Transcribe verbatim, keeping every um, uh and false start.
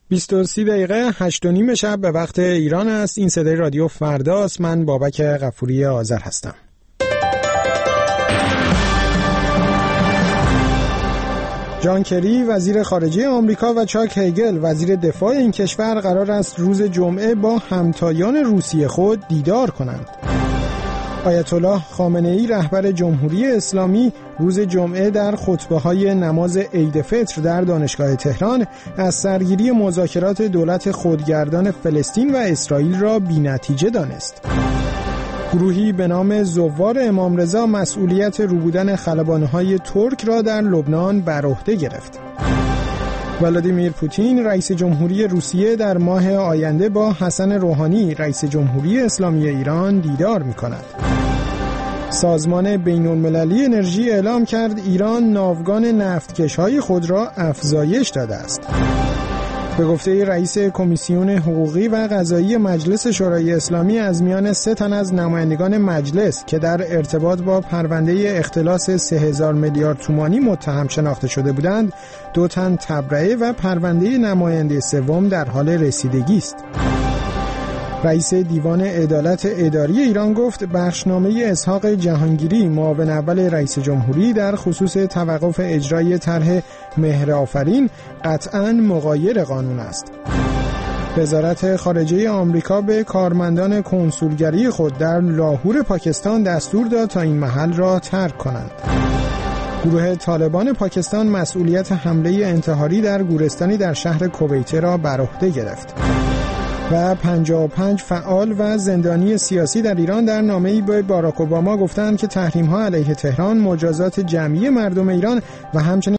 بیست و سه دقیقه هشت و نیم شب به وقت ایران است. این صدای رادیو فرداست. من بابک غفوری آذر هستم. جان کری وزیر خارجه آمریکا و چاک هیگل وزیر دفاع این کشور قرار است روز جمعه با همتایان روسیه خود دیدار کنند. آیت الله خامنه‌ای رهبر جمهوری اسلامی روز جمعه در خطبه‌های نماز عید فطر در دانشگاه تهران از سرگیری مذاکرات دولت خودگردان فلسطین و اسرائیل را بی‌نتیجه دانست. گروهی به نام زوار امام رضا مسئولیت روبودن خلبان‌های ترک را در لبنان بر عهده گرفت. ولادیمیر پوتین رئیس جمهوری روسیه در ماه آینده با حسن روحانی رئیس جمهوری اسلامی ایران دیدار می‌کند. سازمان بین‌المللی انرژی اعلام کرد ایران ناوگان نفتکش‌های خود را افزایش داده است. به گفته رئیس کمیسیون حقوقی و قضایی مجلس شورای اسلامی، از میان سه تن از نمایندگان مجلس که در ارتباط با پرونده اختلاس سه هزار میلیارد تومانی متهم شناخته شده بودند، دو تن تبرئه و پرونده نماینده سوم در حال رسیدگی است. رئیس دیوان عدالت اداری ایران گفت بخشنامه اسحاق جهانگیری معاون اول رئیس جمهوری در خصوص توقف اجرای طرح مهر آفرین قطعاً مغایر قانون است. وزارت خارجه آمریکا به کارمندان کنسولگری خود در لاهور پاکستان دستور داد تا این محل را ترک کنند. گروه طالبان پاکستان مسئولیت حمله انتحاری در گورستانی در شهر کویته را بر عهده گرفت. و پنجاه و پنج فعال و زندانی سیاسی در ایران در نامه‌ای به باراک اوباما گفتند که تحریم‌ها علیه تهران مجازات جمعی مردم ایران و همچنین